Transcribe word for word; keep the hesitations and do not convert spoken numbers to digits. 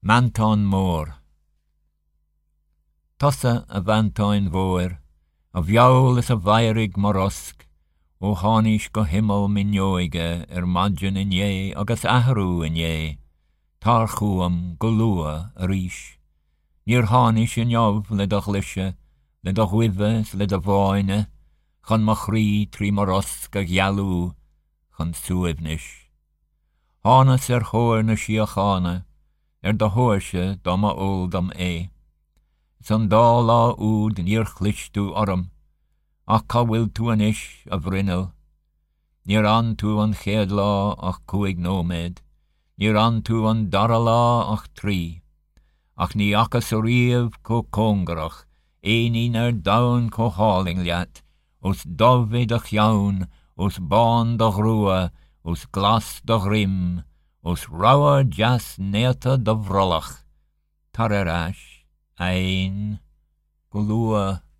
Manton mór. Tosa a vantáin mhóir, a bheol is a bhairig morosk, ó hánis go himmel minneoige ar madjin inné agus ahrú inné, tar chuam go lua a ríis. Níor hánis in jobh le do chlishe, le do huives, le do bháine, chun mo chrí trí morosk a ghealú, chun suibnis. Hánas ar chóir na siachána, ar do hóirse dom a óldam é. San dá lá úd níor chlichtú orm, ach ca bhfuil tú an ish a bhrinnel. Níor an tú an chéad lá ach cuaig nóméid, níor an tú an dara lá ach trí. Ach ní achas o riamh có cóngarach, éonín ar daun có háling leat, os dovvid a chiaun, os bán do grua, os glas do rim, os rawa jas neata do vrolach. Tar ar ash, ein, go lua